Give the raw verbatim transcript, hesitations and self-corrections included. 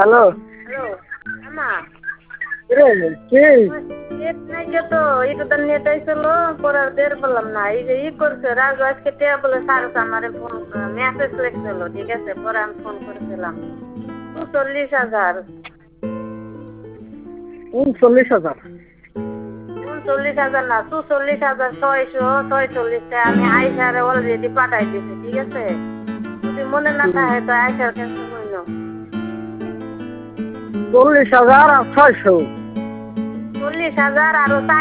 hello hello আমা রে কি নেট নাই তো ইটুদার নেট আইছিল পরে আর বের পেলাম না এই যে ই করছে রাজু আজকে টেয়া বলে সারস আমারে ফোন মেসেজ লিখছিল ঠিক আছে পরে আমি ফোন করেছিলাম চল্লিশ হাজার উনচল্লিশ হাজার উনচল্লিশ হাজার না চুচল্লিশ হাজার ছয়শো ছয়চল্লিশটা আমি আয়সারে অলরেডি পাঠাই দিছি ঠিক আছে যদি মনে না থাকে তো আয়সার কাছে হইল চল্লিশ হাজার আর ছয়শো চল্লিশ হাজার আরো